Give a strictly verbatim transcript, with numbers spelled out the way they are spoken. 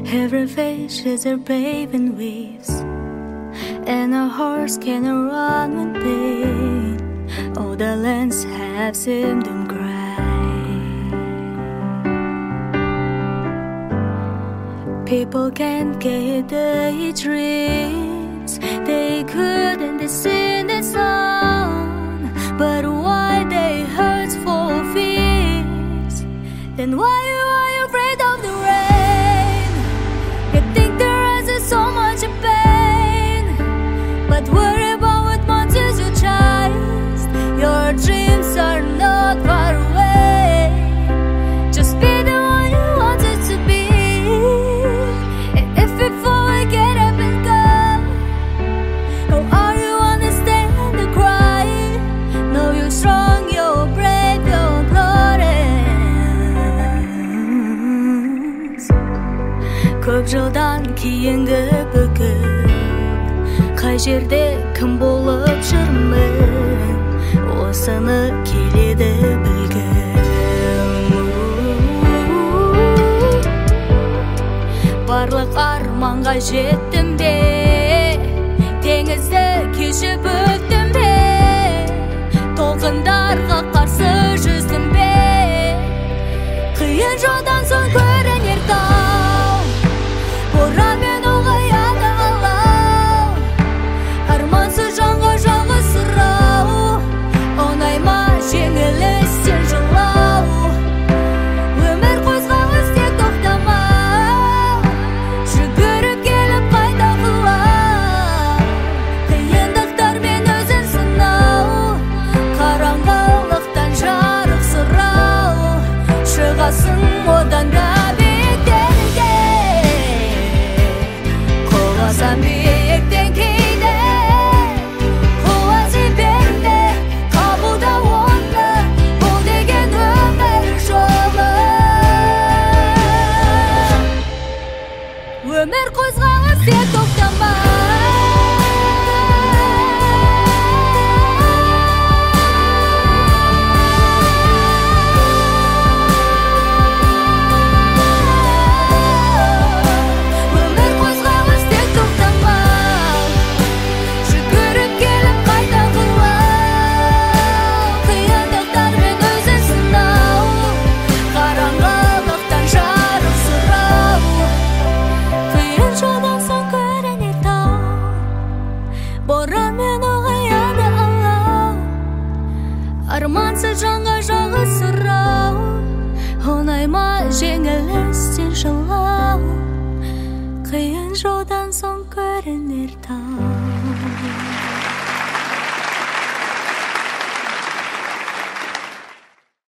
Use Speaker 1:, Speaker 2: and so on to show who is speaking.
Speaker 1: Every face is a brave and waves, and a horse can run with pain. All the lands have seemed to cry. People can't get their dreams, they couldn't sing the song. But why they hurt for fears? Then why are you afraid of the rain? You think there is so much pain, but worry about what monsters you chase. Your dreams are not far away. Just be the one you wanted to be. And if you fall, get up and go. How are you understand the cry? Know you're strong, you're brave, you're glorious. Көп жылдан кейінгі бүгін, қай жерде кім болып жүрмін, осыны келеді білгім. Барлық арманға жеттім бе, теңізді кешіп өттім бе, толқындарға қарсы жүздім бе. Қиын жолдан соң көрінер тау, боранмен ұлғаяды алау. Армансыз жанға жалғыз сұрау, оңай ма жеңілістен жылау. Өмір қозғалыс тек тоқтамау, жүгіріп келіп қайта құлау. Қиындықтармен өзін сынау, қараңғылықтан жарық сұрау. Шығасың одан да биіктерге, қоласам биіктен кейде. Қуасы бетте қабылда оны, бұл деген өмір жолы. Өмір қозғалыс тек тоқтамау. Өмір қозғалыс тек тоқтамау, жүгіріп келіп қайта құлау. Қиындықтармен өзін сынау, қараңғылықтан жарық сұрау. Қиын жолдан соң көрінер тау, боранмен ұлғаяды алау. Армансыз жанға жалғыз сұрау, оңай ма жеңілістен жылау. Қиын жолдан соң көрінер тау.